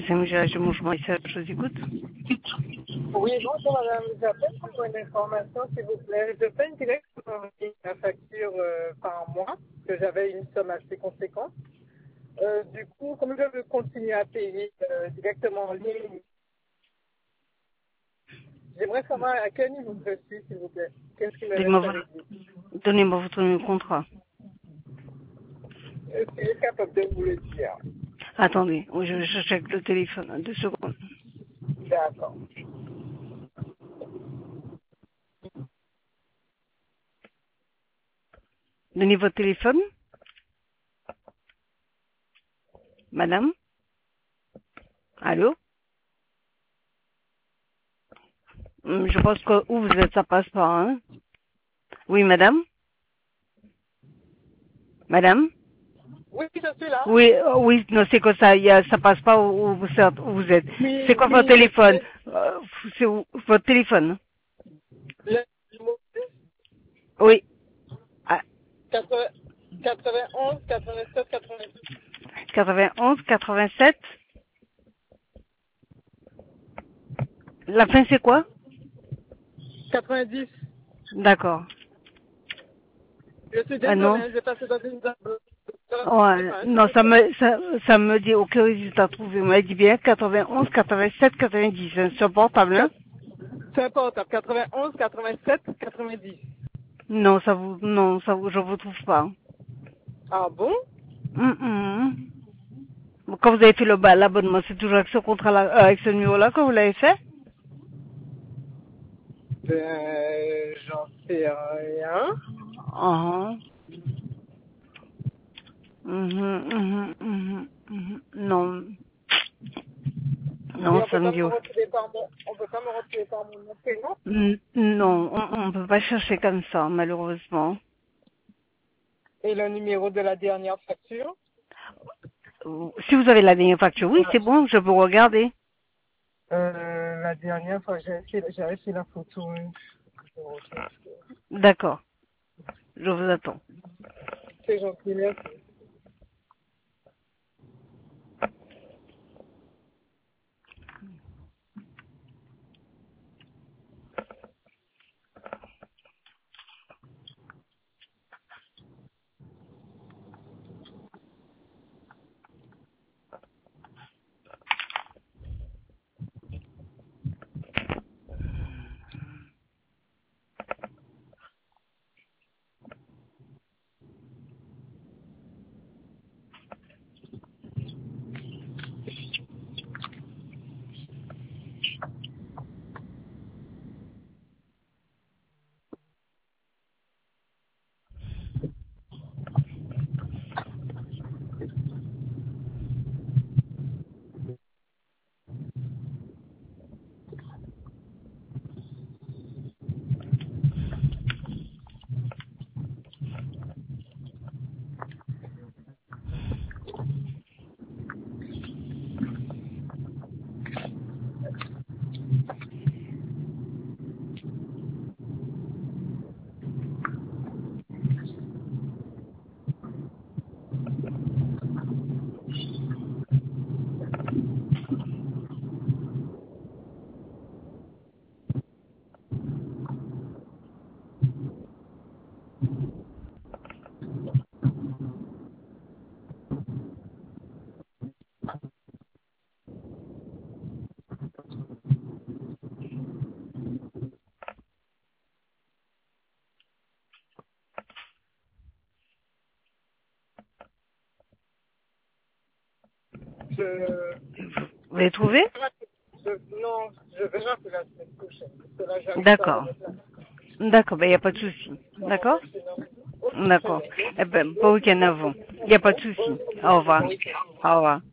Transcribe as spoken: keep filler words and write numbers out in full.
Sam, je, je mange mon message, je vous écoute. Oui, bonjour madame, j'appelle pour une information s'il vous plaît. Je fais une directe la facture euh, par mois, que j'avais une somme assez conséquente. Euh, du coup, comme je veux continuer à payer euh, directement en ligne, j'aimerais savoir à quel niveau je suis, s'il vous plaît. Qu'est-ce qui me Donnez-moi reste avec votre, vous? donnez-moi votre numéro de contrat. Est-ce qu'il est capable de vous le dire? Attendez, je, je check le téléphone, deux secondes. D'accord. Donnez votre téléphone. Madame? Allô? Hum, Je pense que où vous êtes, ça passe pas, hein? Oui, madame? Madame? Oui, je suis là. Oui, euh, oui, non, c'est que ça, il y a, ça passe pas où, où vous êtes. Où vous êtes. C'est Oui, quoi votre oui, je téléphone? suis Euh, c'est où- votre téléphone? le numéro Oui. Ah, quatre-vingt-onze, quatre-vingt-sept, quatre-vingt-dix. quatre-vingt-onze, quatre-vingt-sept. La fin, c'est quoi? quatre-vingt-dix. D'accord. Je suis Ah désolée, non? hein, j'ai passé dans une dans Ouais, un non, ça me, ça, ça me dit aucun résultat trouvé. On m'a dit bien quatre-vingt-onze, quatre-vingt-sept, quatre-vingt-dix. C'est sur portable, hein? C'est important. quatre-vingt-onze, quatre-vingt-sept, quatre-vingt-dix. Non, ça vous, non, ça vous, je vous trouve pas. Ah bon? Hum, hum. Quand vous avez fait le bas, l'abonnement, c'est toujours avec ce contrat-là, euh, avec ce numéro-là que vous l'avez fait? Ben, j'en sais rien. Ah. Mhm, mhm, mhm, mhm. Non. Et Non, on ça peut me pas dit. me retrouver par mon, on peut pas me retrouver par mon nom prénom. N- Non, on ne peut pas chercher comme ça, malheureusement. Et le numéro de la dernière facture. Si vous avez la dernière facture, oui, c'est bon, je peux regarder. Euh, la dernière fois, j'ai fait, j'avais fait la photo. hein. D'accord, je vous attends. C'est gentil, merci. Je, Vous avez trouvé? je, non, je verrai que la semaine prochaine. Parce que là, j'arrive pas à D'accord. remettre la D'accord, ben il n'y a pas de souci. dans mon D'accord? dossier, non. Ok, très D'accord. bien. Eh ben, bon week-end à vous. Il n'y a pas de souci. Au revoir. Bon week-end. Au revoir.